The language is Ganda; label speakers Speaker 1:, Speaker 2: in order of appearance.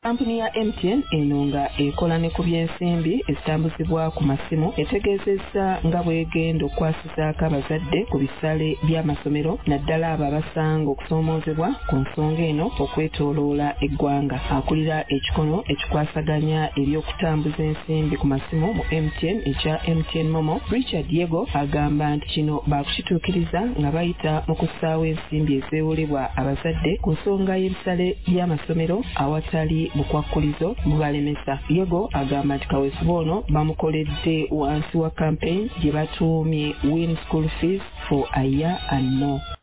Speaker 1: Kampuni ya MTN eno nga ekola ne ku byensimbi ezitambuzibwa ku masimu etegeezezza nga bw'egenda okwasizaako abazadde ku bisale by'amasomero naddala abo abasanga okusoomoozebwa ku nsonga eno okwetooloola eggwanga. Akulira ekikono ekikwasaganya eby'okutambuza ensimbi ku masimu mu MTN ekya MTN Momo, Richard Yego agamba nti kino baakukituukiriza nga bayita mu kussaawo ensimbi ezeewolebwa abazadde ku nsonga y'ebisale by'amasomero awatali bukwakkulizo bubalemesa. Yego agamba nti kaweefube ono bamukoledde wansi wa campaign gye batuumye Win School Fees for a Year and More.